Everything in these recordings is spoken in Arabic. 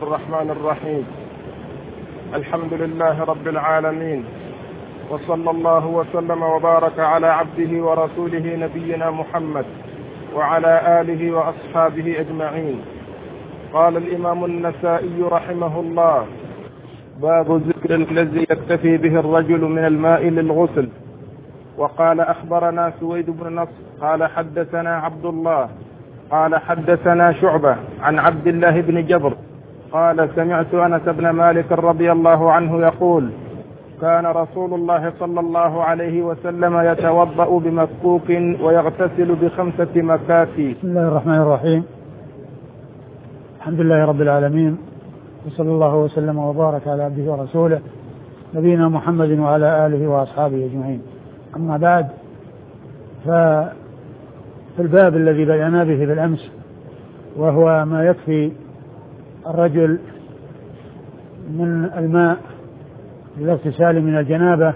الرحمن الرحيم. الحمد لله رب العالمين، وصلى الله وسلم وبارك على عبده ورسوله نبينا محمد وعلى آله وأصحابه أجمعين. قال الإمام النسائي رحمه الله: باب ذكر الذي يكتفي به الرجل من الماء للغسل. وقال: أخبرنا سويد بن نصر قال حدثنا عبد الله قال حدثنا شعبة عن عبد الله بن جبر قال: سمعت أنس بن مالك رضي الله عنه يقول: كان رسول الله صلى الله عليه وسلم يتوضأ بمكوك ويغتسل ب5 مكاكي. بسم الله الرحمن الرحيم. الحمد لله رب العالمين، وصلى الله وسلم وبارك على عبده ورسوله نبينا محمد وعلى آله وأصحابه أجمعين. أما بعد، ففي الباب الذي بدأنا به بالأمس، وهو ما يكفي الرجل من الماء للاغتسال من الجنابة،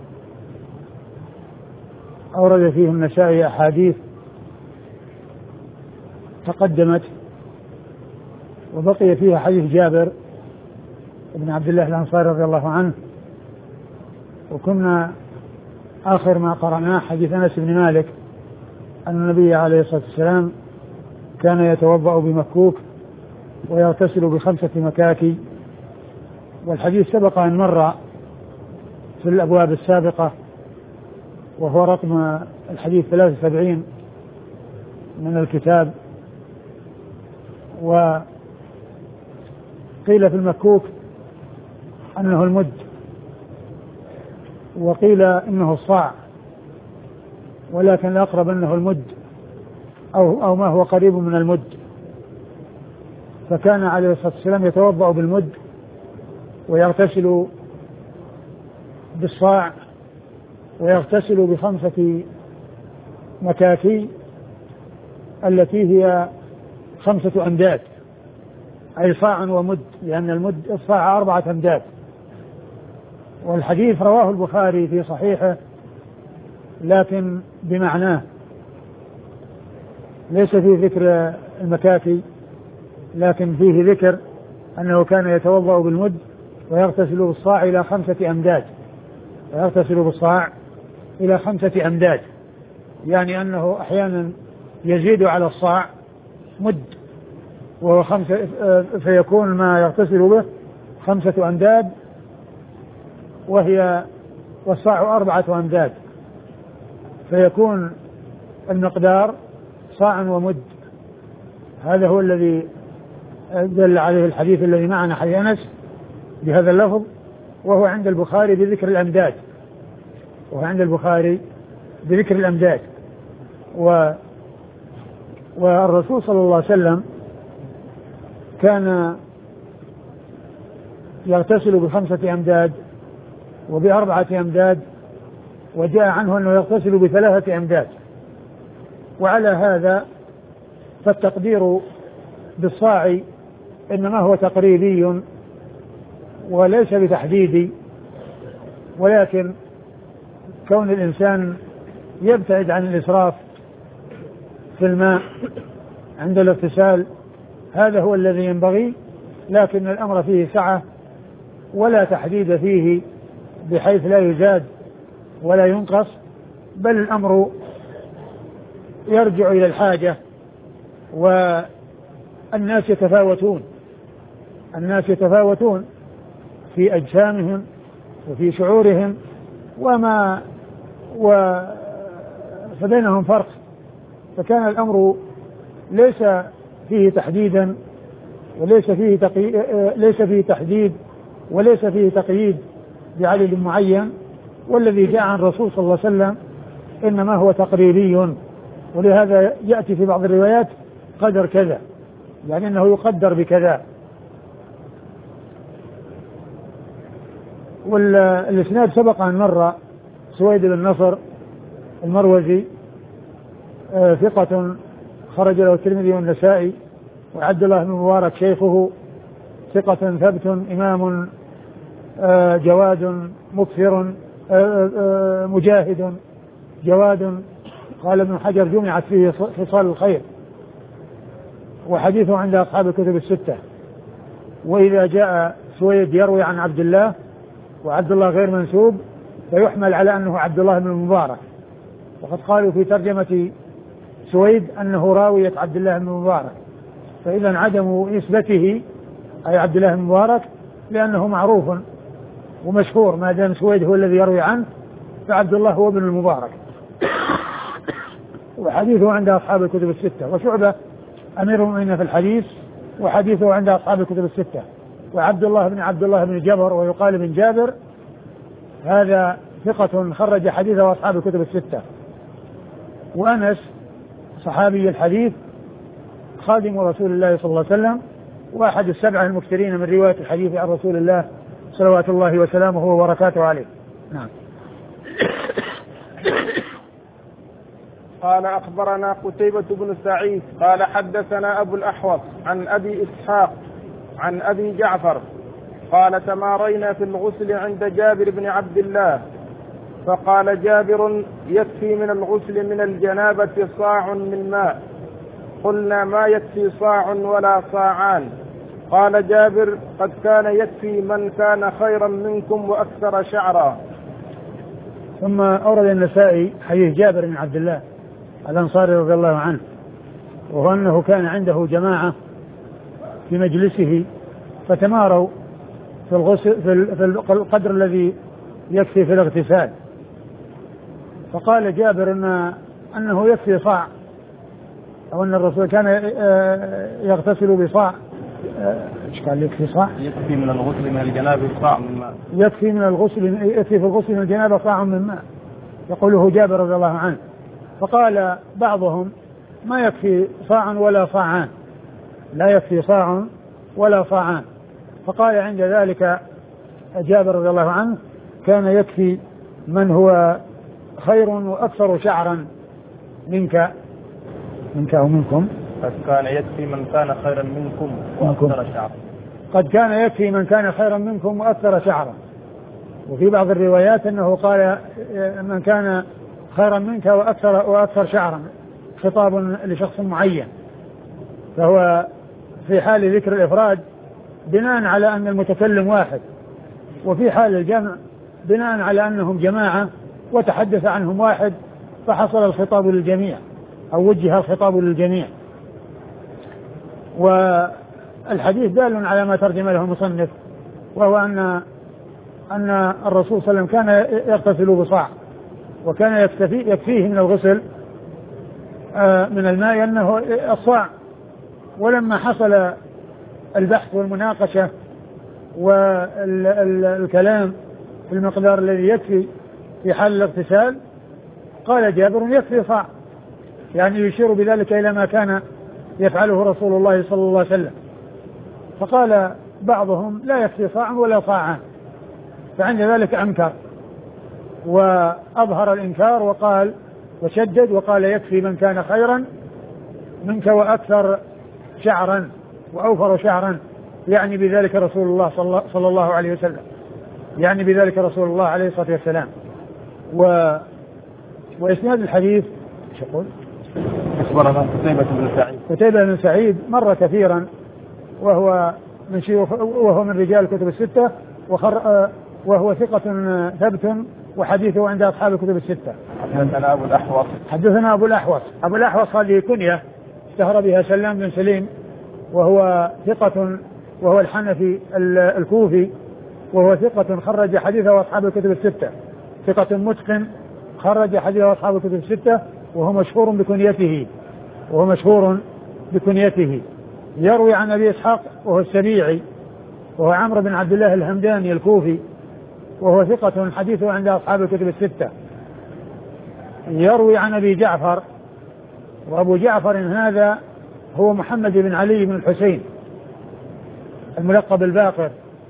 أورد فيه النسائي أحاديث تقدمت، وبقي فيها حديث جابر بن عبد الله الأنصاري رضي الله عنه، وكنا آخر ما قرأناه حديث أنس بن مالك أن النبي عليه الصلاة والسلام كان يتوضأ بمكوك ويغتسل ب5 مكاكي. والحديث سبق أن مر في الأبواب السابقة، وهو رقم الحديث 73 من الكتاب. وقيل في المكوك أنه المد، وقيل إنه الصاع، ولكن الأقرب أنه المد أو ما هو قريب من المد. فكان عليه الصلاة والسلام يتوضأ بالمد ويغتسل بالصاع ويغتسل ب5 مكاكي التي هي 5 أمداد، أي صاع ومد، لأن المد الصاع 4 أمداد. والحديث رواه البخاري في صحيحه لكن بمعناه، ليس فيه ذكر المكاكي، لكن فيه ذكر أنه كان يتوضأ بالمد ويغتسل بالصاع إلى 5 أمداد، ويغتسل بالصاع إلى 5 أمداد، يعني أنه أحيانا يزيد على الصاع مد وهو 5، فيكون ما يغتسل به 5 أمداد، والصاع 4 أمداد، فيكون المقدار صاع ومد. هذا هو الذي دل عليه الحديث الذي معنا، حديث أنس بهذا اللفظ، وهو عند البخاري بذكر الأمداد، والرسول صلى الله عليه وسلم كان يغتسل ب5 أمداد وب4 أمداد، وجاء عنه أنه يغتسل ب3 أمداد. وعلى هذا فالتقدير بالصاع إنما هو تقريبي وليس بتحديدي، ولكن كون الإنسان يبتعد عن الإسراف في الماء عند الاغتسال هذا هو الذي ينبغي، لكن الأمر فيه سعة ولا تحديد فيه بحيث لا يزاد ولا ينقص، بل الأمر يرجع إلى الحاجة. والناس يتفاوتون في أجسامهم وفي شعورهم فبينهم فرق، فكان الأمر ليس فيه تحديدا وليس فيه تحديد وليس فيه تقييد بعدد معين. والذي جاء عن الرسول صلى الله عليه وسلم إنما هو تقريري، ولهذا يأتي في بعض الروايات قدر كذا، يعني أنه يقدر بكذا. والإسناد سبق أن مر سويد بن نصر المروزي ثقة خرج له الترمذي والنسائي، وعبد الله بن مبارك شيخه ثقة ثبت إمام جواد مكثر مجاهد جواد. قال ابن حجر جمعت فيه خصال الخير، وحديثه عند أصحاب الكتب 6. وإذا جاء سويد يروي عن عبد الله وعبد الله غير منسوب فيحمل على أنه عبد الله بن المبارك، وقد قالوا في ترجمة سويد أنه راوية عبد الله بن المبارك، فإذا عدم نسبته أي عبد الله بن المبارك لأنه معروف ومشهور، ما دام سويد هو الذي يروي عنه فعبد الله هو ابن المبارك. وحديثه عند أصحاب الكتب الستة، وشعبة أمير المؤمنين في الحديث وحديثه عند أصحاب الكتب الستة. وعبد الله بن جبر ويقال بن جابر هذا ثقة خرج حديثه أصحاب الكتب الستة. وأنس صحابي الحديث خادم رسول الله صلى الله عليه وسلم وأحد السبعة المكثرين من رواية الحديث عن رسول الله صلوات الله وسلامه وبركاته عليه. نعم. قال أخبرنا قتيبة بن سعيد قال حدثنا أبو الأحوص عن أبي إسحاق عن أبي جعفر قال تمارينا في الغسل عند جابر بن عبد الله، فقال جابر يكفي من الغسل من الجنابة صاع من ماء، قلنا ما يكفي صاع ولا صاعان، قال جابر قد كان يكفي من كان خيرا منكم وأكثر شعرا. ثم أورد النسائي حديث جابر بن عبد الله الأنصاري رضي الله عنه، وهو أنه كان عنده جماعة في مجلسه فتماروا في الغسل في القدر الذي يكفي في الاغتسال، فقال جابر أنه يكفي صاع، أو أن الرسول كان يغتسل بصاع. إيش قال يكفي صاع؟ يكفي من الغسل من الجنابة صاع من ماء. يكفي في الغسل من الجنابة صاع من ماء، يقوله جابر رضي الله عنه. فقال بعضهم ما يكفي صاع ولا صاعان، لا يكفي صاع ولا صاعان. فقال عند ذلك جابر رضي الله عنه كان يكفي من هو خير وأكثر شعرا منك أو منكم. قد كان يكفي من كان خيرا منكم وأكثر شعرا. قد كان يكفي من كان خيرا منكم وأكثر شعرا. وفي بعض الروايات أنه قال من كان خيرا منك وأكثر شعرا، خطاب لشخص معين، فهو في حال ذكر الإفراد بناء على أن المتكلم واحد، وفي حال الجمع بناء على أنهم جماعة وتحدث عنهم واحد فحصل الخطاب للجميع أو وجه الخطاب للجميع. والحديث دال على ما ترجم له المصنف، وهو أن الرسول صلى الله عليه وسلم كان يغتسل بصاع، وكان يكفيه من الغسل من الماء أنه الصاع. ولما حصل البحث والمناقشة والكلام في المقدار الذي يكفي في حال الاغتسال قال جابر يكفي صاع، يعني يشير بذلك إلى ما كان يفعله رسول الله صلى الله عليه وسلم. فقال بعضهم لا يكفي صاع ولا صاعان، فعند ذلك أنكر وأظهر الإنكار وقال وشدد وقال يكفي من كان خيرا منك وأكثر شعرا وأوفر شعرا، يعني بذلك رسول الله صلى الله عليه وسلم، يعني بذلك رسول الله عليه الصلاة والسلام. وإسناد الحديث ايش يقول؟ أخبرنا قتيبة بن سعيد مر كثيرا، وهو من رجال الكتب الستة، وهو ثقة ثبت وحديثه عند أصحاب الكتب الستة. حدثنا أبو الأحوص هذه كنية اشتهر بها سلام بن سليم، وهو ثقة، وهو الحنفي الكوفي، وهو ثقة خرج حديثه أصحاب الكتب الستة، ثقة متقن خرج حديثه أصحاب الكتب الستة، وهو مشهور بكنيته. يروي عن أبي إسحاق وهو السبيعي، وهو عمرو بن عبد الله الهمداني الكوفي، وهو ثقة حديثه عند أصحاب الكتب الستة. يروي عن أبي جعفر، وأبو جعفر هذا هو محمد بن علي بن الحسين الملقب الباقر،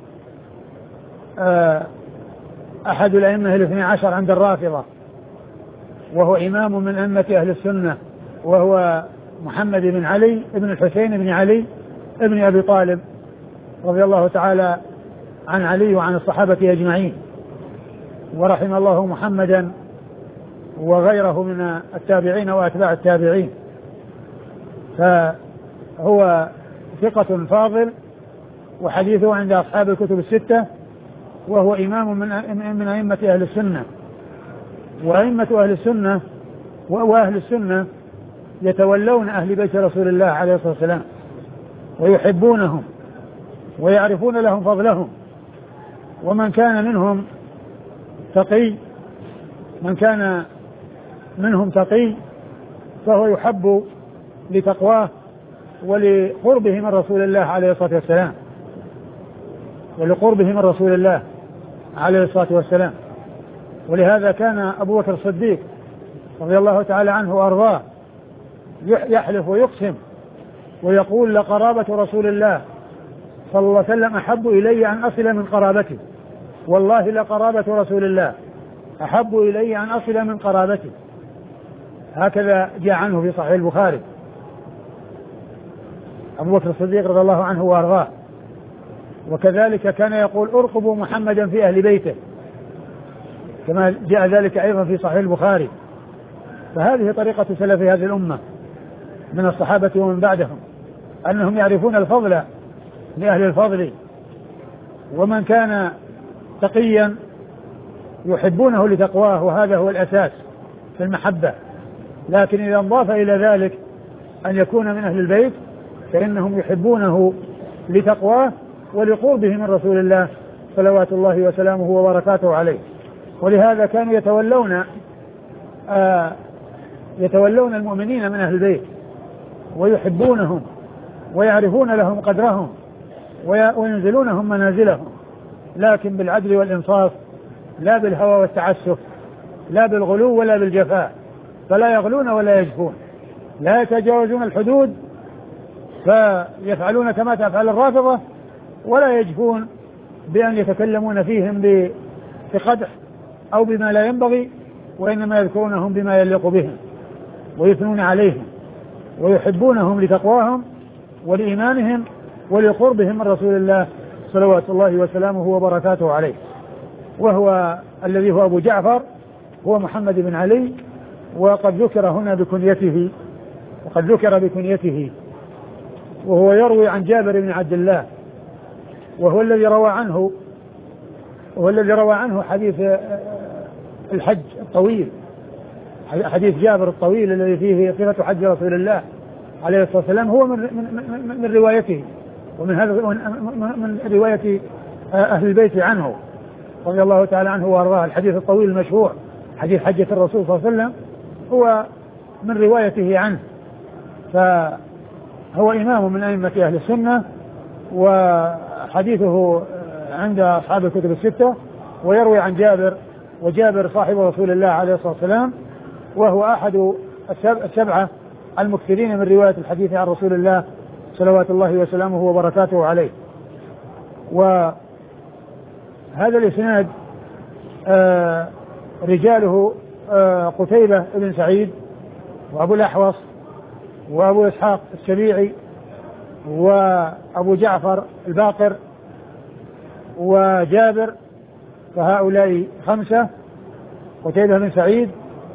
أحد الأئمة الاثني عشر عند الرافضة، وهو إمام من أئمة أهل السنة، وهو محمد بن علي بن الحسين بن علي ابن أبي طالب رضي الله تعالى عن علي وعن الصحابة أجمعين، ورحم الله محمدا وغيره من التابعين وأتباع التابعين. فهو ثقة فاضل وحديثه عند أصحاب الكتب الستة، وهو إمام من أئمة أهل السنة. وأئمة أهل السنة وأهل السنة يتولون أهل بيت رسول الله عليه الصلاة والسلام ويحبونهم ويعرفون لهم فضلهم. ومن كان منهم تقي فهو يحب لتقواه ولقربه من رسول الله عليه الصلاة والسلام. ولهذا كان أبو بكر الصديق رضي الله تعالى عنه وأرضاه يحلف ويقسم ويقول: لقرابة رسول الله صلى الله عليه وسلم أحب إلي أن أصل من قرابتي، والله لقرابة رسول الله أحب إلي أن أصل من قرابتي. هكذا جاء عنه في صحيح البخاري أبو بكر الصديق رضي الله عنه وأرضاه. وكذلك كان يقول: ارقبوا محمدا في أهل بيته، كما جاء ذلك أيضا في صحيح البخاري. فهذه طريقة سلف هذه الأمة من الصحابة ومن بعدهم، أنهم يعرفون الفضل لأهل الفضل، ومن كان تقيا يحبونه لتقواه، وهذا هو الأساس في المحبة. لكن إذا انضاف إلى ذلك أن يكون من أهل البيت فإنهم يحبونه لتقواه ولقربه من رسول الله صلوات الله وسلامه وبركاته عليه. ولهذا كانوا يتولون المؤمنين من أهل البيت ويحبونهم ويعرفون لهم قدرهم وينزلونهم منازلهم، لكن بالعدل والإنصاف، لا بالهوى والتعسف، لا بالغلو ولا بالجفاء. فلا يغلون ولا يجفون، لا يتجاوزون الحدود فيفعلون كما تفعل الرافضة، ولا يجفون بأن يتكلمون فيهم بقدح أو بما لا ينبغي، وإنما يذكرونهم بما يليق بهم ويثنون عليهم ويحبونهم لتقواهم ولإيمانهم ولقربهم من رسول الله صلوات الله وسلامه وبركاته عليه. وهو الذي هو أبو جعفر هو محمد بن علي، وقد ذكر هنا بكنيته، وهو يروي عن جابر بن عبد الله، وهو الذي روى عنه حديث الحج الطويل، حديث جابر الطويل الذي فيه صفة حج رسول الله عليه الصلاة والسلام، هو من روايته، من رواية أهل البيت عنه رضي الله تعالى عنه وأرضاه. الحديث الطويل المشهور حديث حجة الرسول صلى الله عليه وسلم هو من روايته عنه. فهو إمام من أئمة أهل السنة، وحديثه عند أصحاب الكتب الستة، ويروي عن جابر، وجابر صاحب رسول الله عليه الصلاة والسلام، وهو أحد السبعة المكثرين من رواية الحديث عن رسول الله صلوات الله وسلامه وبركاته عليه. وهذا الإسناد رجاله قتيبة بن سعيد وأبو الأحوص وأبو إسحاق السبيعي وأبو جعفر الباقر وجابر، فهؤلاء خمسة: قتيبة بن سعيد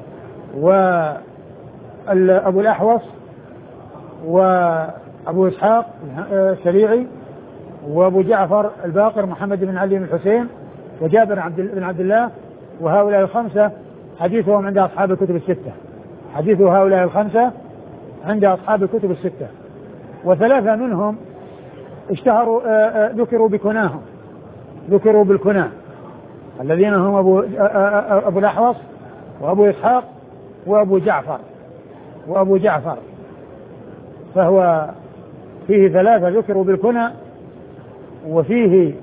وأبو الأحوص وأبو إسحاق السبيعي وأبو جعفر الباقر محمد بن علي بن الحسين وجابر بن عبد الله. وهؤلاء الخمسة حديثهم عند أصحاب الكتب الستة، حديث هؤلاء الخمسة عند أصحاب الكتب الستة. وثلاثة منهم ذكروا بالكناه، الذين هم أبو الأحوص وأبو إسحاق وأبو جعفر، فهو فيه ثلاثة ذكروا بالكناه، وفيه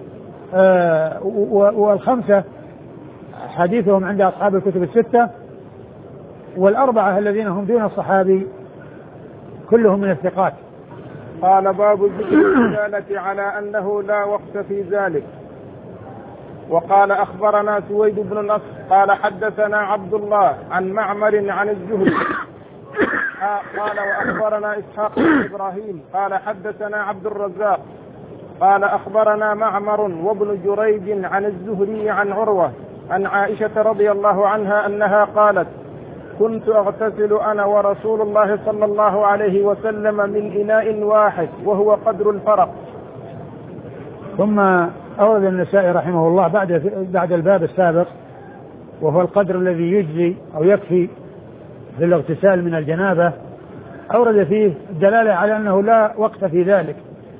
والخمسة حديثهم عند أصحاب الكتب الستة، والأربعة الذين هم دون الصحابي كلهم من الثقات. قال: باب ذكر الدلالة على أنه لا وقت في ذلك. وقال: أخبرنا سويد بن نصر قال: حدثنا عبد الله عن معمر عن الزهري قال: وأخبرنا إسحاق بن إبراهيم قال: حدثنا عبد الرزاق قال: أخبرنا معمر وابن جريج عن الزهري عن عروة عن عائشة رضي الله عنها أنها قالت: كنت أغتسل أنا ورسول الله صلى الله عليه وسلم من إناء واحد وهو قدر الفرق، ثم أورد النسائي رحمه الله بعد الباب السابق وهو القدر الذي يجزي أو يكفي في الاغتسال من الجنابة، أورد فيه الدلالة على أنه لا وقت في ذلك،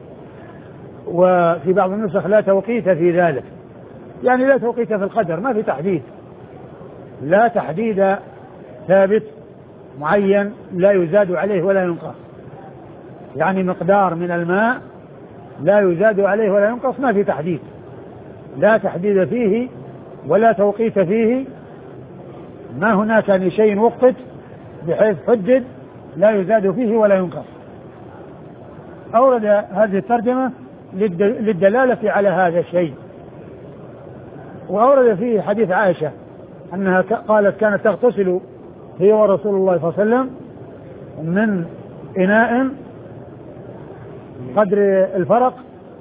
وفي بعض النسخ لا توقيت في ذلك، يعني لا توقيت في القدر، ما في تحديد، لا تحديد ثابت معين لا يزاد عليه ولا ينقص، يعني مقدار من الماء لا يزاد عليه ولا ينقص، ما في تحديد، لا تحديد فيه ولا توقيت فيه، ما هناك لشيء وقت بحيث حدد لا يزاد فيه ولا ينقص. أورد هذه الترجمة للدلالة على هذا الشيء. وأورد فيه حديث عائشة أنها قالت كانت تغتسل هي ورسول الله صلى الله عليه وسلم من إناء قدر الفرق،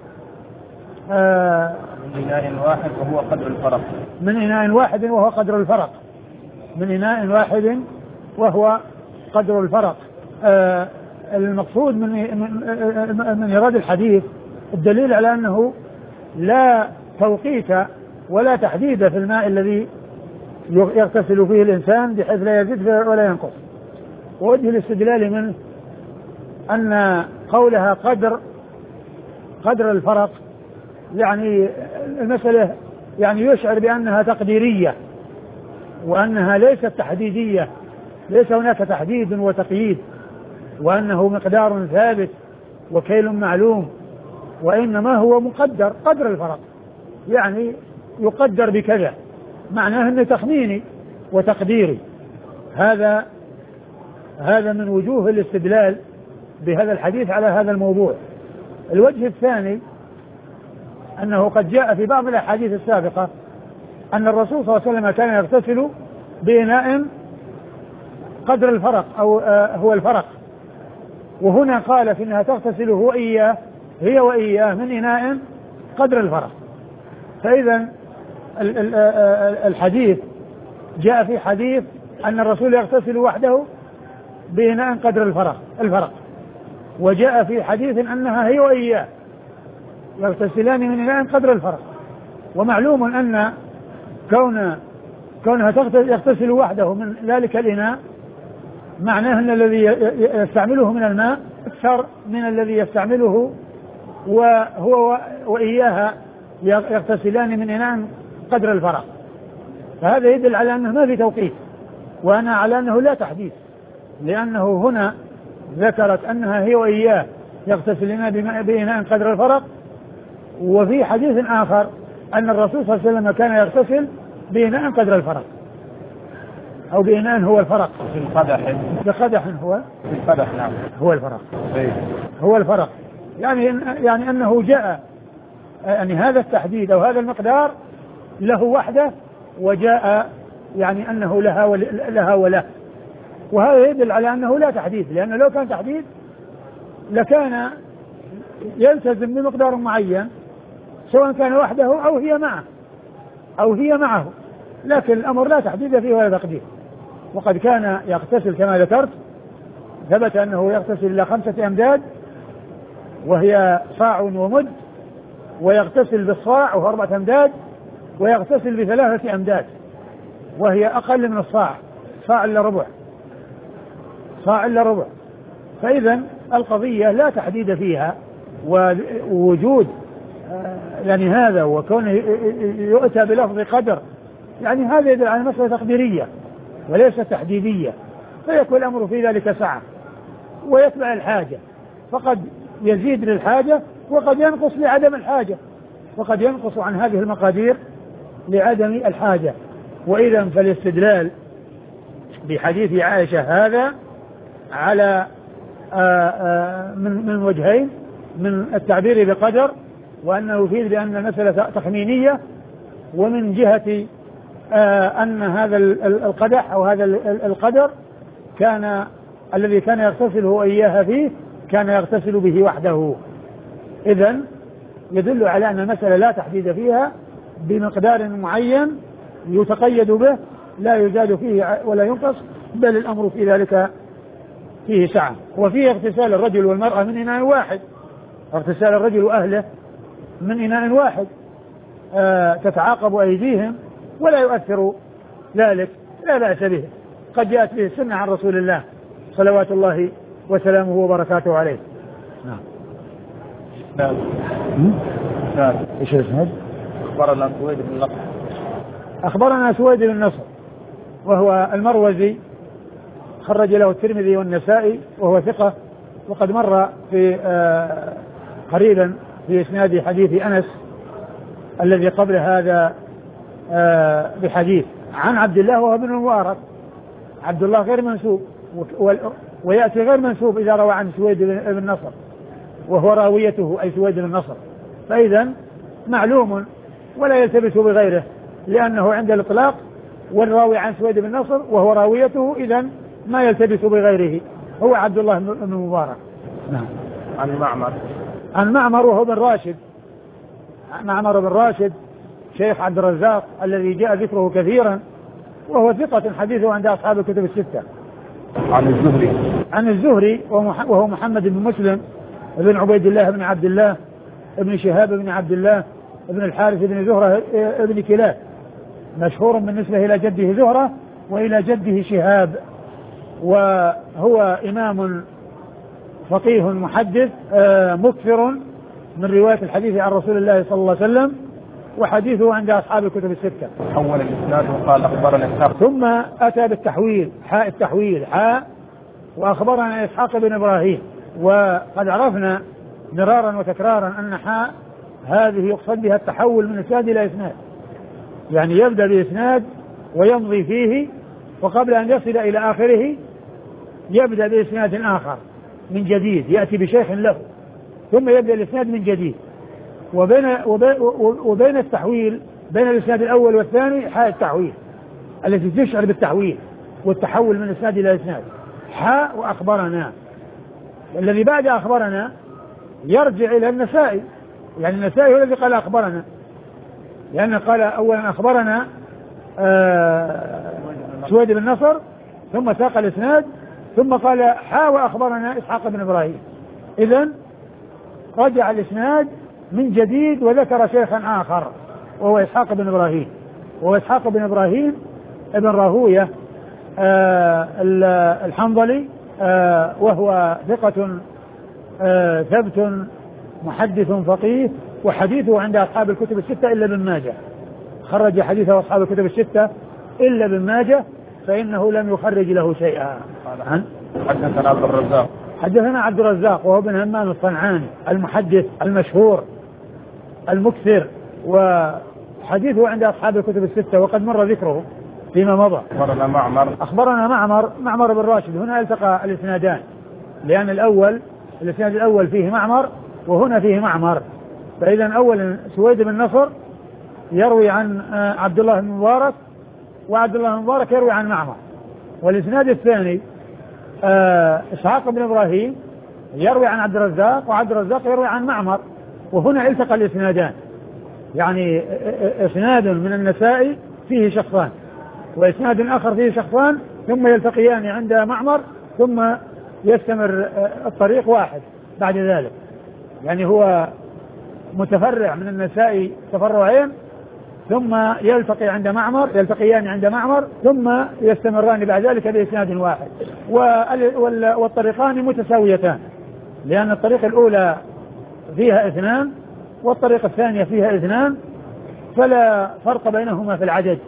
من إناء واحد وهو قدر الفرق، من إناء واحد وهو قدر الفرق، من إناء واحد وهو قدر الفرق. المقصود من إيراد الحديث الدليل على أنه لا توقيت ولا تحديد في الماء الذي يغتسل فيه الإنسان بحيث لا يزيد ولا ينقص. ووجه الاستدلال منه أن قولها قدر الفرق، يعني المسألة يعني يشعر بأنها تقديرية وأنها ليست تحديدية، ليس هناك تحديد وتقييد، وأنه مقدار ثابت وكيل معلوم، وإنما هو مقدر قدر الفرق، يعني يقدر بكذا، معناه أنه تخميني وتقديري. هذا من وجوه الاستدلال بهذا الحديث على هذا الموضوع. الوجه الثاني أنه قد جاء في بعض الأحاديث السابقة أن الرسول صلى الله عليه وسلم كان يغتسل بإناء قدر الفرق أو هو الفرق، وهنا قال إنها تغتسل هي وإياه من إناء قدر الفرق. فإذا الحديث جاء في حديث أن الرسول يغتسل وحده بإناء قدر الفرق، وجاء في حديث أنها هي وإياه يغتسلان من إناء قدر الفرق. ومعلوم أن كونها يغتسل وحده من ذلك الإناء معناه أن الذي يستعمله من الماء أكثر من الذي يستعمله وهو وإياها يغتسلان من إناء قدر الفرق. فهذا يدل على أنه ما في توقيت، وأنا على أنه لا تحديث، لأنه هنا ذكرت أنها هي وإياه يغتسلان بإناء قدر الفرق، وفي حديث آخر أن الرسول صلى الله عليه وسلم كان يغتسل بإناء قدر الفرق أو بإناء هو الفرق، بقدح هو في القدح، نعم هو الفرق، هو الفرق، يعني أنه جاء يعني هذا التحديد أو هذا المقدار له وحده، وجاء يعني أنه لها وله. وهذا يدل على أنه لا تحديد، لأنه لو كان تحديد لكان يلتزم بمقدار معين سواء كان وحده أو هي معه، لكن الأمر لا تحديد فيه ولا تقدير. وقد كان يغتسل كما ذكرت، ثبت أنه يغتسل إلى 5 أمداد وهي صاع ومد، ويغتسل بالصاع وهو 4 أمداد، ويغتسل ب3 أمداد وهي أقل من الصاع، صاع إلا ربع. فإذا القضية لا تحديد فيها، ووجود يعني هذا وكونه يؤتى بلفظ قدر يعني هذا يدل على مسألة تقديرية وليس تحديدية، فيكون الأمر في ذلك سعة ويتبع الحاجة، فقد يزيد للحاجة وقد ينقص لعدم الحاجة، وقد ينقص عن هذه المقادير لعدم الحاجة. وإذا فالاستدلال بحديث عائشة هذا على من وجهين: من التعبير بقدر وأنه يفيد بأن المسألة تخمينية، ومن جهة أن هذا القدح أو هذا القدر كان الذي كان يغتسل هو إياها فيه كان يغتسل به وحده. إذن يدل على أن المسألة لا تحديد فيها، بمقدار معين يتقيد به لا يزاد فيه ولا ينقص، بل الأمر في ذلك فيه سعة. وفيه اغتسال الرجل والمرأة من إناء واحد، اغتسال الرجل وأهله من إناء واحد تتعاقب أيديهم ولا يؤثر ذلك، لا بأس به، قد جاءت به السنة عن رسول الله صلوات الله وسلامه وبركاته عليه. نعم. نعم. ايش الاسناد؟ أخبرنا سويد بن نصر. أخبرنا سويد بن نصر وهو المروزي، خرج له الترمذي والنسائي وهو ثقة، وقد مر في قريبا في إسناد حديث أنس الذي قبل هذا بحديث عن عبد الله وهو ابن المبارك. عبد الله غير منسوب، ويأتي غير منسوب إذا روى عن سويد بن نصر وهو راويته أي سويد بن نصر، فإذا معلوم ولا يلتبس بغيره، لأنه عند الإطلاق والراوي عن سويد بن نصر وهو راويته، إذا ما يلتبس بغيره، هو عبد الله بن المبارك. نعم. عن معمر وهو بن راشد، معمر بن راشد شيخ عبد الرزاق الذي جاء ذكره كثيرا، وهو ثقة حديثه عند أصحاب الكتب الستة. عن الزهري وهو محمد بن مسلم بن عبيد الله بن عبد الله ابن شهاب بن عبد الله ابن الحارث بن زهرة ابن كلاب، مشهور بالنسبة إلى جده زهرة وإلى جده شهاب، وهو إمام فقيه محدث مكثر من رواية الحديث عن رسول الله صلى الله عليه وسلم، وحديثه عند أصحاب الكتب الستة. حول الإسناد وقال أخبرنا إسحاق، ثم أتى بالتحويل، حاء التحويل حاء وأخبرنا إسحاق بن إبراهيم. وقد عرفنا مرارا وتكرارا أن حاء هذه يقصد بها التحول من إسناد إلى إسناد، يعني يبدأ بإسناد ويمضي فيه، وقبل أن يصل إلى آخره يبدأ بإسناد آخر من جديد يأتي بشيخ له، ثم يبدأ الإسناد من جديد. وبين التحويل بين الإسناد الأول والثاني حاء التحويل التي تشعر بالتحويل والتحول من إسناد إلى إسناد. حاء وأخبرنا، الذي بعد أخبرنا يرجع إلى النسائي، يعني النسائي هو الذي قال أخبرنا، لأنه قال أولا أخبرنا سويد بن نصر، ثم ساق الإسناد، ثم قال حاء وأخبرنا إسحاق بن إبراهيم. إذن رجع الإسناد من جديد وذكر شيخا آخر وهو إسحاق بن إبراهيم، وهو إسحاق بن إبراهيم ابن راهوية الحنظلي، وهو ثقة ثبت محدث فقيه، وحديثه عند أصحاب الكتب الستة إلا ابن ماجه، خرج حديثه أصحاب الكتب الستة إلا ابن ماجه، فإنه لم يخرج له شيئا. حدثنا عبد الرزاق، حدثنا عبد الرزاق وهو بن همام الصنعاني المحدث المشهور المكثر، وحديثه عند أصحاب الكتب الستة وقد مر ذكره فيما مضى. أخبرنا معمر بن راشد. هنا التقى الإسنادان، لأن الإسناد الأول فيه معمر وهنا فيه معمر، فإذا أولا سويد بن نصر يروي عن عبد الله بن مبارك، وعبد الله بن مبارك يروي عن معمر. والإسناد الثاني إسحاق بن إبراهيم يروي عن عبد الرزاق، وعبد الرزاق يروي عن معمر، وهنا التقى الإسنادان، يعني إسناد من النسائي فيه شخصان، وإسناد آخر فيه شخصان، ثم يلتقيان عند معمر، ثم يستمر الطريق واحد بعد ذلك، يعني هو متفرع من النسائي تفرعين، ثم يلتقيان عند معمر، ثم يستمران بعد ذلك بإسناد واحد، والطريقان متساويتان، لأن الطريق الأولى فيها 2 والطريقة الثانية فيها 2، فلا فرق بينهما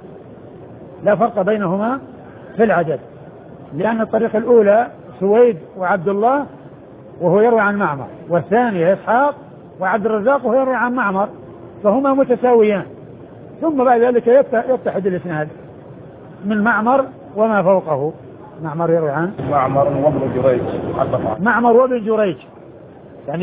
في العدد، لأن الطريقة الأولى سويد وعبد الله وهو يروي عن معمر، والثانية إسحاق وعبد الرزاق وهو يروي عن معمر، فهما متساويان. ثم بعد ذلك يتحد الإسناد من معمر وما فوقه. معمر يروي عن معمر وابن جريج، يعني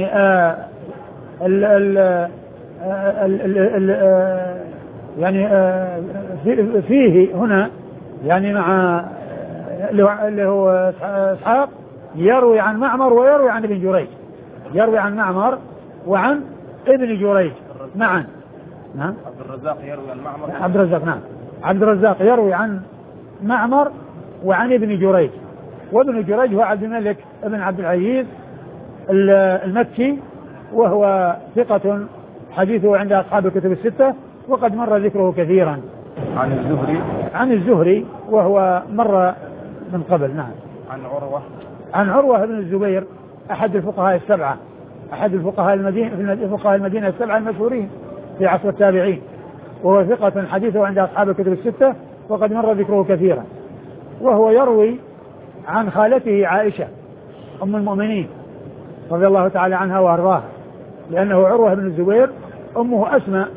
يعني فيه هنا يعني مع اللي هو إسحاق يروي عن معمر ويروي عن ابن جريج، يروي عن معمر وعن ابن جريج معا. نعم. عبد الرزاق يروي عن معمر. عبد الرزاق يروي عن معمر وعن ابن جريج، وابن جريج هو عبد الملك ابن عبد العزيز المكي، وهو ثقة حديثه عند أصحاب الكتب الستة وقد مر ذكره كثيرا. عن الزهري وهو مر من قبل. نعم. عن عروة بن الزبير أحد الفقهاء السبعة، أحد الفقهاء المدينة السبعة المشهورين في عصر التابعين، وهو ثقة حديثه عند أصحاب الكتب الستة وقد مر ذكره كثيرا. وهو يروي عن خالته عائشة أم المؤمنين رضي الله تعالى عنها وأرضاها، لأنه عروة بن الزبير أمه أسماء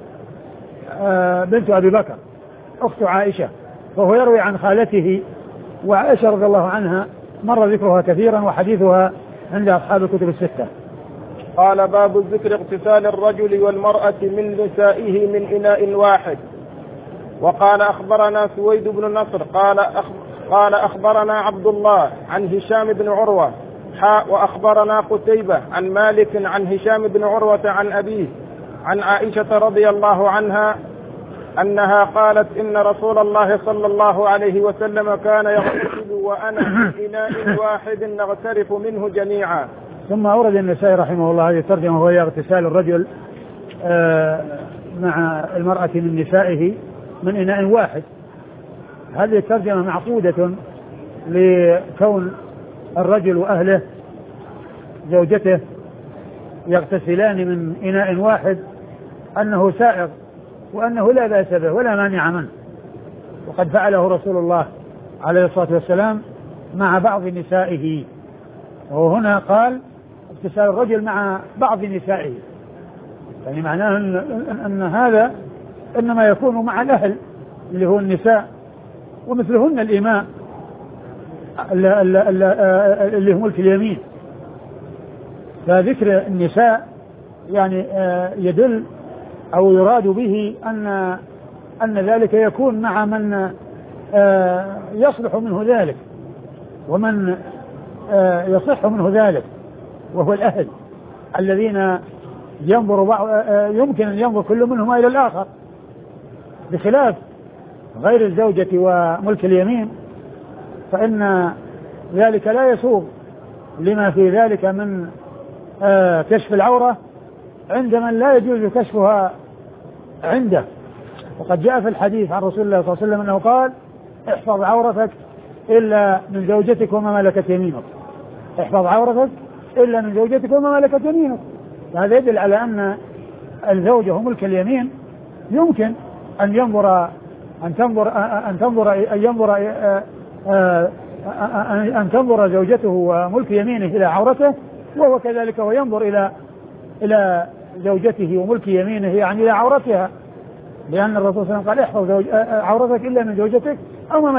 بنت أبي بكر أخت عائشة، فهو يروي عن خالته، وعائشة رضي الله عنها مر ذكرها كثيرا وحديثها عند أصحاب الكتب الستة. قال: باب ذكر اغتسال الرجل والمرأة من نسائه من إناء واحد. وقال: أخبرنا سويد بن نصر قال أخبرنا عبد الله عن هشام بن عروة وأخبرنا قتيبة عن مالك عن هشام بن عروة عن أبيه عن عائشة رضي الله عنها أنها قالت: إن رسول الله صلى الله عليه وسلم كان يغتسل وأنا في إناء واحد نغترف منه جميعا. ثم أورد النسائي رحمه الله هذه الترجمة، وهي اغتسال الرجل مع المرأة من نسائه من إناء واحد. هذه الترجمة معقودة لكون الرجل وأهله زوجته يغتسلان من إناء واحد، أنه سائغ وأنه لا بأس به ولا مانع منه، وقد فعله رسول الله عليه الصلاة والسلام مع بعض نسائه. وهنا قال اغتسال الرجل مع بعض نسائه، يعني معناه أن هذا إنما يكون مع الأهل اللي هو النساء، ومثلهن الإماء اللي هم ملك اليمين. فذكر النساء يعني يدل أو يراد به أن ذلك يكون مع من يصلح منه ذلك ومن يصح منه ذلك، وهو الأهل الذين يمكن أن ينظر كل منهما إلى الآخر، بخلاف غير الزوجة وملك اليمين، فإن ذلك لا يسوغ لما في ذلك من كشف العورة عند من لا يجوز كشفها عنده. وقد جاء في الحديث عن رسول الله صلى الله عليه وسلم أنه قال: احفظ عورتك إلا من زوجتك وما ملكت يمينك. احفظ عورتك إلا من زوجتك وما ملكت يمينك. هذا يدل على أن الزوجة وملك اليمين يمكن أن تنظر زوجته وملك يمينه إلى عورته، وهو كذلك وينظر إلى زوجته وملك يمينه يعني إلى عورتها، لأن الرسول صلى الله عليه وسلم قال: احفظ عورتك إلا من زوجتك أو ما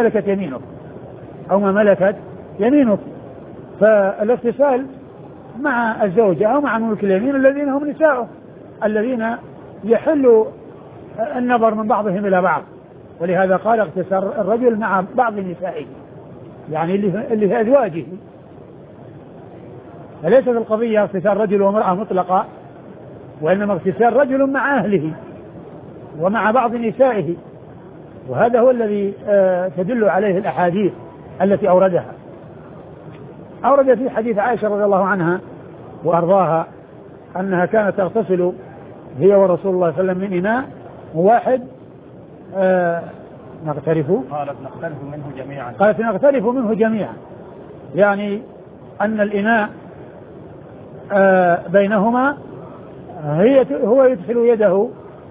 ملكت يمينك. فالاغتسال مع الزوجة أو مع ملك اليمين الذين هم نساءه، الذين يحل النظر من بعضهم إلى بعض، ولهذا قال: اغتسال الرجل مع بعض نسائه، يعني اللي في أزواجه. فليست القضية اغتسال رجل ومرأة مطلقة، وإنما اغتسال رجل مع أهله ومع بعض نسائه، وهذا هو الذي تدل عليه الأحاديث التي أوردها. أورد في حديث عائشة رضي الله عنها وأرضاها أنها كانت تغتسل هي ورسول الله صلى الله عليه وسلم من إناء واحد قالت نغترف منه جميعا، يعني أن الإناء بينهما هو يدخل يده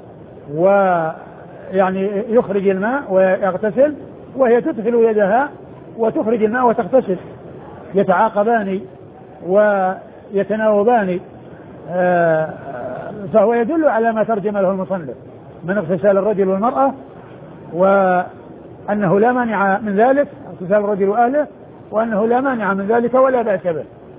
ويعني يخرج الماء ويغتسل، وهي تدخل يدها وتخرج الماء وتغتسل، يتعاقبان ويتناوبان. فهو يدل على ما ترجم له المصنف من اغتسال الرجل والمرأة، وأنه لا مانع من ذلك، اغتسال الرجل وأهله، وأنه لا مانع من ذلك ولا بأس به.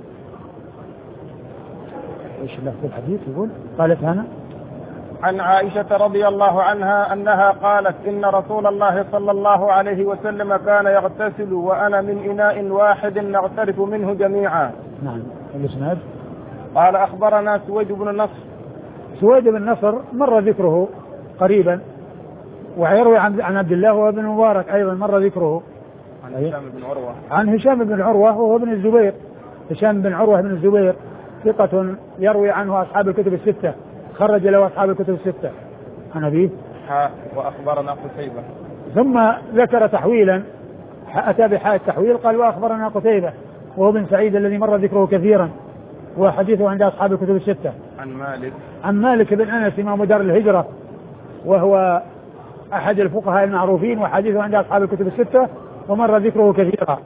ايش اللفظ الحديث يقول؟ قالت هنا عن عائشة رضي الله عنها أنها قالت: إن رسول الله صلى الله عليه وسلم كان يغتسل وأنا من إناء واحد نغترف منه جميعا. نعم. الإسناد قال: أخبرنا سويد بن نصر. سويد بن نصر مر ذكره قريبا، ويروي عن عبد الله وابن مبارك أيضا مر ذكره. عن هشام بن عروة وهو ابن الزبير. هشام بن عروة بن الزبير ثقة يروي عنه أصحاب الكتب الستة، خرج له أصحاب الكتب الستة. عن أبيه وأخبرنا قتيبة، ثم ذكر تحويلا، أتى بحاء التحويل قال وأخبرنا قتيبة وهو بن سعيد الذي مر ذكره كثيرا وحديثه عند أصحاب الكتب الستة. عن مالك بن أنس إمام دار الهجرة وهو أحد الفقهاء المعروفين وحديثه عند أصحاب الكتب الستة ومر ذكره كثيرا.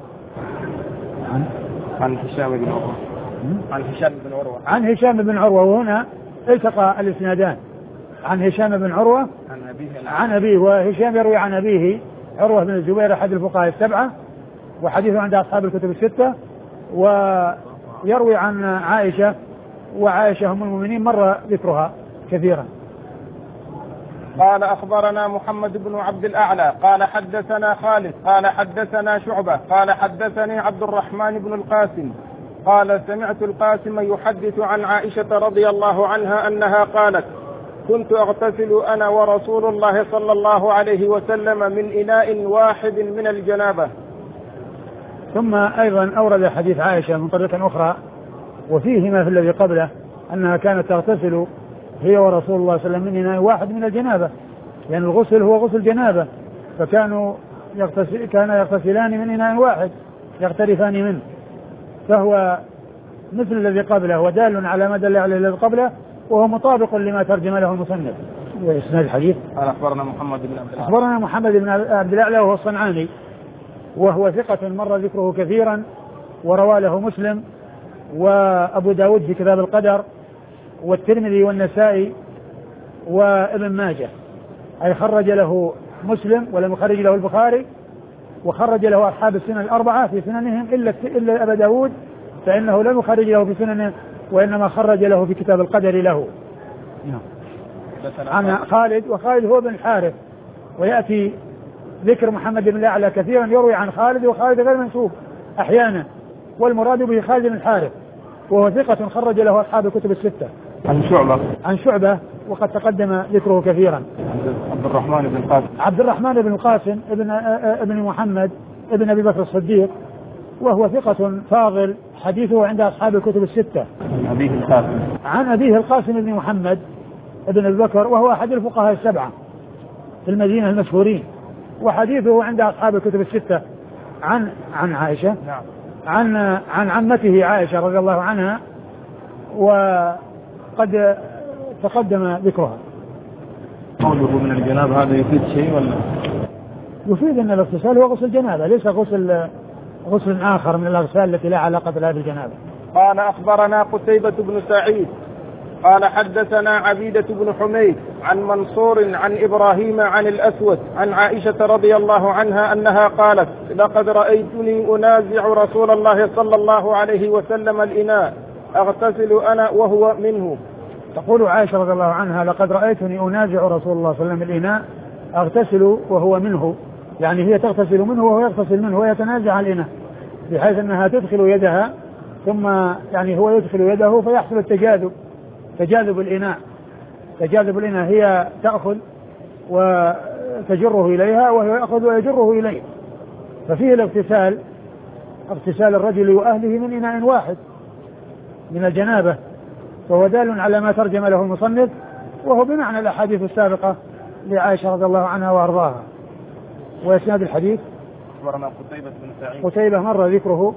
عن هشام بن عروة. عن هشام بن عروة، وهنا التقى الاسنادان، عن هشام بن عروة عن أبيه، وهشام يروي عن أبيه عروة بن الزبير أحد الفقهاء السبعة وحديثه عند أصحاب الكتب الستة، ويروي عن عائشة، وعائشة أم المؤمنين مر ذكرها كثيرا. قال أخبرنا محمد بن عبد الأعلى قال حدثنا خالد قال حدثنا شعبة قال حدثني عبد الرحمن بن القاسم قال سمعت القاسم يحدث عن عائشة رضي الله عنها أنها قالت كنت أغتسل أنا ورسول الله صلى الله عليه وسلم من إناء واحد من الجنابة. ثم أيضا أورد حديث عائشة من طريقة أخرى وفيه ما في الذي قبله أنها كانت تغتسل هي ورسول الله صلى الله عليه وسلم من إناء واحد من الجنابة، لأن يعني الغسل هو غسل جنابة، كانوا يغتسلان من إناء واحد يغترفان منه، فهو مثل الذي قبله ودال على ما دل عليه الذي قبله وهو مطابق لما ترجم له المصنف. وإسناد الحديث قال أخبرنا محمد بن عبد الأعلى. أخبرنا محمد بن عبد الأعلى وهو الصنعاني وهو ثقة مر ذكره كثيرا وروى له مسلم وأبو داود في كتاب القدر والترمذي والنسائي وابن ماجه، أي خرج له مسلم ولم يخرج له البخاري، وخرج له أصحاب السنن الأربعة في سننهم إلا أبا داود فإنه لم يخرج له في سننه وإنما خرج له في كتاب القدر له. عن خالد، وخالد هو بن الحارث، ويأتي ذكر محمد بن الأعلى كثيرا يروي عن خالد، وخالد غير منسوب أحيانا، والمراد به خالد بن الحارث وهو ثقة خرج له أصحاب الكتب الستة. عن شعبة وقد تقدم ذكره كثيرا. عبد الرحمن بن القاسم ابن محمد ابن أبي بكر الصديق وهو ثقة فاضل حديثه عند أصحاب الكتب الستة. عن أبيه القاسم بن محمد ابن أبي بكر وهو أحد الفقهاء السبعة في المدينة المشهورين، وحديثه عند أصحاب الكتب الستة. عن عائشة عن عمته عائشة رضي الله عنها وقد تقدم ذكرها. قوله من الجنابة هذا يفيد شيء ولا؟ يفيد أن الاغتسال هو غسل جنابة، ليس غسل آخر من الأغسال التي لا علاقة لها بالجنابة. قال أخبرنا قتيبة بن سعيد قال حدثنا عبيدة بن حميد عن منصور عن إبراهيم عن الأسود عن عائشة رضي الله عنها أنها قالت لقد رأيتني أنازع رسول الله صلى الله عليه وسلم الإناء أغتسل أنا وهو منه. تقول عائشة رضي الله عنها لقد رأيتني أنازع رسول الله صلى الله عليه وسلم الإناء أغتسل وهو منه، يعني هي تغتسل منه وهو يغتسل منه ويتنازع الإناء، بحيث أنها تدخل يدها ثم يعني هو يدخل يده فيحصل تجاذب الإناء. هي تأخذ وتجره إليها وهو يأخذ ويجره إليه، ففيه اغتسال الرجل وأهله من إناء واحد من الجنابة، وهو دال على ما ترجم له المصنف وهو بمعنى الأحاديث السابقة لعائشة رضي الله عنها وأرضاها. وإسناد الحديث أخبرنا قتيبة بن سعيد. قتيبة مر ذكره.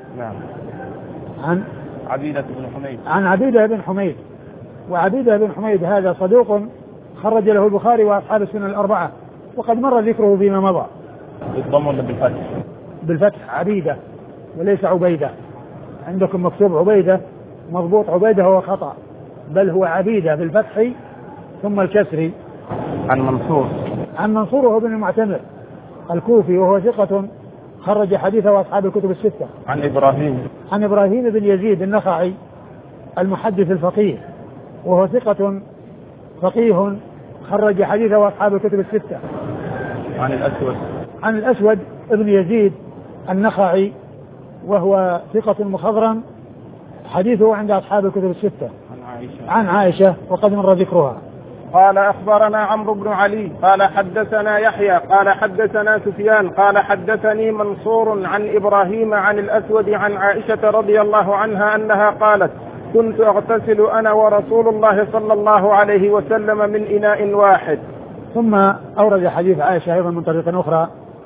عن عبيدة بن حميد. عن عبيدة بن حميد، وعبيدة بن حميد هذا صدوق خرج له البخاري وأصحاب السنن الأربعة، وقد مر ذكره فيما مضى. بالضم ولا بالفتح؟ بالفتح، عبيدة وليس عبيدة. عندكم مكتوب عبيدة مضبوط عبيدة هو خطأ، بل هو عبيدة بالفتح ثم الكسر. عن منصور وهو بن المعتمر الكوفي وهو ثقة خرج حديثه أصحاب الكتب الستة. عن إبراهيم بن يزيد النخعي المحدث الفقيه وهو ثقة فقيه خرج حديثه أصحاب الكتب الستة. عن الأسود ابن يزيد النخعي وهو ثقة مخضرم حديثه عند أصحاب الكتب الستة. عن عائشة وقد مر ذكرها. قال أخبرنا عمرو بن علي قال حدثنا يحيى قال حدثنا سفيان قال حدثني منصور عن إبراهيم عن الأسود عن عائشة رضي الله عنها أنها قالت كنت أغتسل أنا ورسول الله صلى الله عليه وسلم من إناء واحد. ثم أورد حديث عائشة أيضا من طريق أخرى،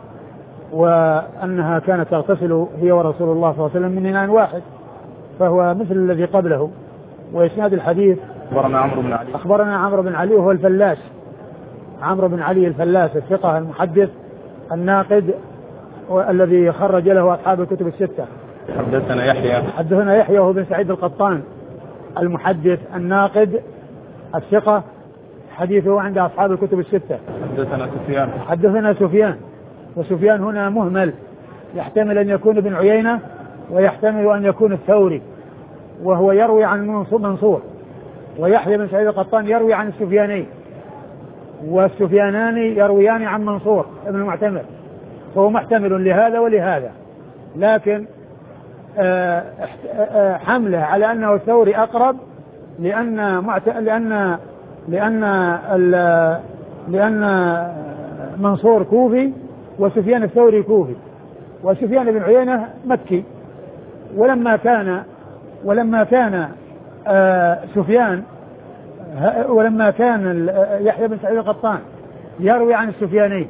وأنها كانت تغتسل هي ورسول الله صلى الله عليه وسلم من إناء واحد، فهو مثل الذي قبله. وإسناد الحديث أخبرنا عمرو بن علي وهو الفلاس، عمرو بن علي الفلاس الثقة المحدث الناقد والذي خرج له أصحاب الكتب الستة. حدثنا يحيى وهو بن سعيد القطان المحدث الناقد الثقة، حديثه عند أصحاب الكتب الستة. حدثنا سفيان، وسفيان هنا مهمل، يحتمل أن يكون ابن عيينة ويحتمل أن يكون الثوري، وهو يروي عن منصور، ويحيى بن سعيد القطان يروي عن السفيانين، والسفيانان يرويان عن منصور ابن المعتمر، فهو محتمل لهذا ولهذا، لكن حمله على أنه الثوري أقرب لأن منصور كوفي وسفيان الثوري كوفي، وسفيان بن عيينة مكي. ولما كان يحيى بن سعيد القطان يروي عن السفيانين،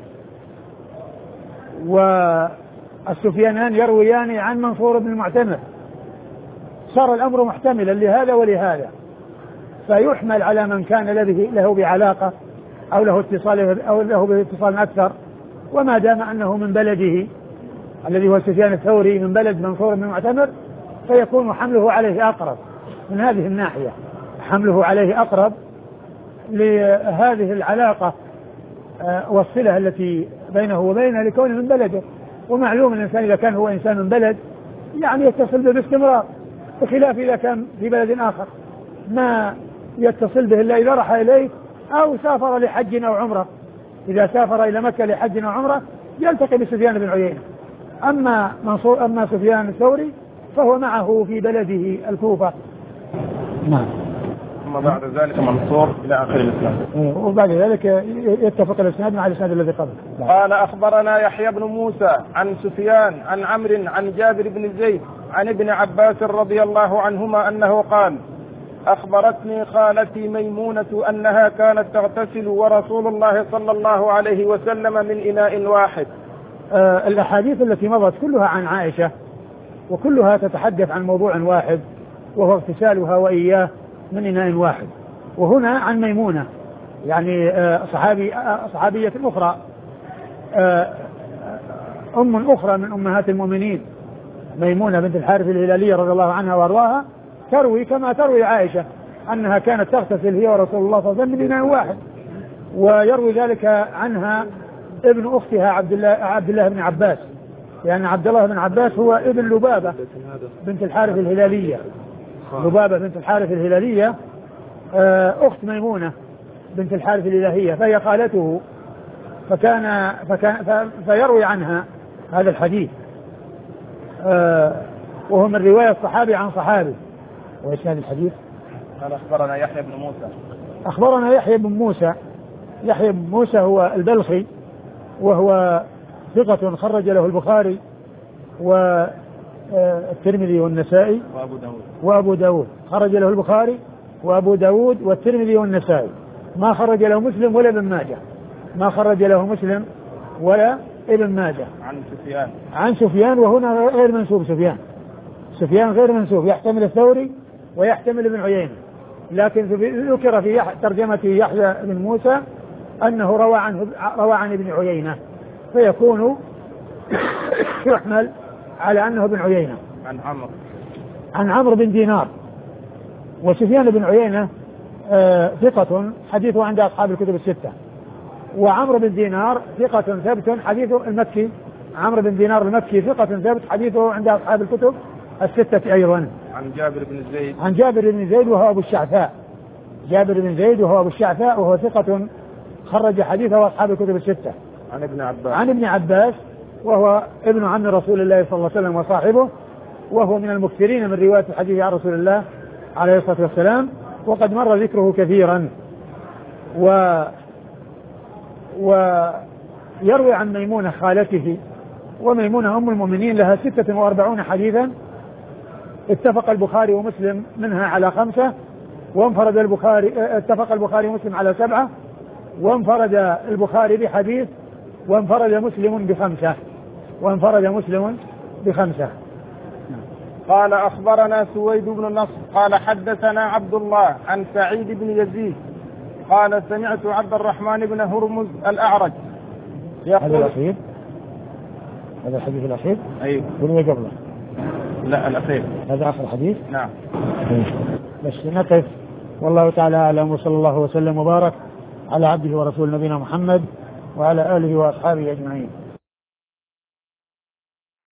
والسفيانان يرويان عن منصور بن المعتمر، صار الأمر محتملا لهذا ولهذا، فيحمل على من كان له بعلاقة أو له باتصال أكثر. وما دام أنه من بلده الذي هو سفيان الثوري من بلد منصور بن المعتمر، فيكون حمله عليه أقرب من هذه الناحية، حمله عليه أقرب لهذه العلاقة والصلة التي بينه وبينه لكونه من بلده. ومعلوم الإنسان إذا كان هو إنسان من بلد يعني يتصل به باستمرار، بخلاف إذا كان في بلد آخر ما يتصل به إلا إذا راح إليه أو سافر لحج أو عمرة. إذا سافر إلى مكة لحج أو عمرة يلتقي بسفيان بن عيينة. أما سفيان الثوري فهو معه في بلده الكوفة. نعم. ثم بعد ذلك منصور إلى آخر الإسناد، وبعد ذلك يتفق الإسناد مع الإسناد الذي قبله. قال أخبرنا يحيى بن موسى عن سفيان عن عمرو عن جابر بن زيد عن ابن عباس رضي الله عنهما أنه قال: أخبرتني خالتي ميمونة أنها كانت تغتسل ورسول الله صلى الله عليه وسلم من إناء واحد. الأحاديث التي مضت كلها عن عائشة، وكلها تتحدث عن موضوع واحد وهو اغتسالها وإياه من إناء واحد. وهنا عن ميمونة يعني صحابية أخرى، أم أخرى من أمهات المؤمنين، ميمونة بنت الحارث الهلالية رضي الله عنها وأرضاها، تروي كما تروي عائشة أنها كانت تغتسل هي ورسول الله صلى الله عليه وسلم من إناء واحد. ويروي ذلك عنها ابن أختها عبد الله بن عباس، لأن عبد الله بن عباس هو ابن لبابة بنت الحارث الهلالية. لبابة بنت الحارث الهلالية أخت ميمونة بنت الحارث الإلهية، فهي خالته، فيروي عنها هذا الحديث، وهو من رواية صحابي عن صحابي. وإسناد الحديث قال أخبرنا يحيى بن موسى. أخبرنا يحيى بن موسى. يحيى بن موسى هو البلخي، وهو ثقة خرج له البخاري والترمذي والنسائي وأبو داود. خرج له البخاري وأبو داود والترمذي والنسائي، ما خرج له مسلم ولا ابن ماجه، ما خرج له مسلم ولا ابن ماجه. عن سفيان وهنا غير منسوب. سفيان غير منسوب، يحتمل الثوري ويحتمل ابن عيينة، لكن ذكر في ترجمة يحيى بن موسى أنه روى عن ابن عيينة، فيكون يحمل على أنه ابن عيينة. عن عمرو بن دينار. وسفيان بن عيينة ثقة حديثه عند أصحاب الكتب الستة، وعمرو بن دينار ثقة ثبت حديثه المكي. عمرو بن دينار المكي ثقة ثبت حديثه عند أصحاب الكتب الستة أيضا. عن جابر بن زيد وهو أبو الشعثاء. جابر بن زيد وهو أبو الشعثاء، وهو ثقة خرج حديثه أصحاب الكتب الستة. عن ابن عباس وهو ابن عم رسول الله صلى الله عليه وسلم وصاحبه، وهو من المكثرين من رواية الحديث عن رسول الله عليه الصلاة والسلام، وقد مر ذكره كثيرا. ويروي عن ميمونة خالته، وميمونة أم المؤمنين لها 46 حديثا اتفق البخاري ومسلم منها على 5، وانفرد البخاري اتفق البخاري ومسلم على 7، وانفرد البخاري بحديث، وانفرد مسلم ب5. قال أخبرنا سويد بن نصر قال حدثنا عبد الله عن سعيد بن يزيد قال سمعت عبد الرحمن بن هرمز الأعرج يقول هذا الأخير، هذا الحديث الأخير. أيوه. ولا قبله؟ لا الأخير، هذا آخر حديث. نعم. بس نقف، والله تعالى أعلم، وصلى الله وسلم وبارك على عبده ورسول نبينا محمد وعلى آله وأصحابه أجمعين.